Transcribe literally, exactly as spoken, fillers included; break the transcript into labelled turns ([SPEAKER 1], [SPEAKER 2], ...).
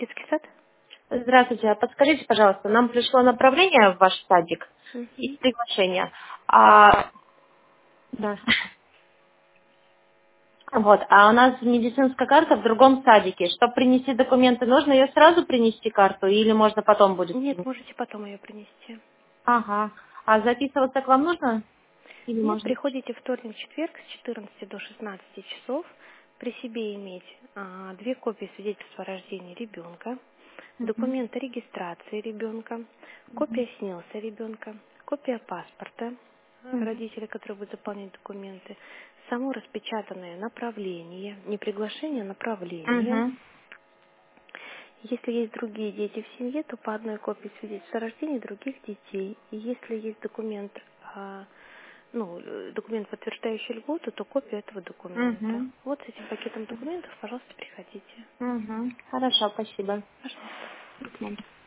[SPEAKER 1] Детский сад?
[SPEAKER 2] Здравствуйте. А подскажите, пожалуйста, нам пришло направление в ваш садик и
[SPEAKER 1] Мгм.
[SPEAKER 2] приглашение. А, да. Вот, а у нас медицинская карта в другом садике. Чтобы принести документы, нужно ее сразу принести карту или можно потом будет
[SPEAKER 1] Нет,
[SPEAKER 2] принести?
[SPEAKER 1] можете потом ее принести.
[SPEAKER 2] Ага. А записываться к вам нужно? Или
[SPEAKER 1] Нет,
[SPEAKER 2] можно?
[SPEAKER 1] приходите вторник, четверг с четырнадцати до шестнадцати часов. При себе иметь а, две копии свидетельства о рождении ребенка,
[SPEAKER 2] Мгм.
[SPEAKER 1] документ о регистрации ребенка, копия снилса ребенка, копия паспорта а,
[SPEAKER 2] Мгм.
[SPEAKER 1] родителя, который будет заполнять документы, само распечатанное направление, не приглашение, а направление.
[SPEAKER 2] Мгм.
[SPEAKER 1] Если есть другие дети в семье, то по одной копии свидетельства о рождении других детей. И если есть документ, а, ну, э, документ, подтверждающий льготу, то копия этого документа.
[SPEAKER 2] Мгм.
[SPEAKER 1] Вот с этим пакетом документов, пожалуйста, приходите.
[SPEAKER 2] Мгм. Хорошо, спасибо.
[SPEAKER 1] Пожалуйста.
[SPEAKER 2] До свидания.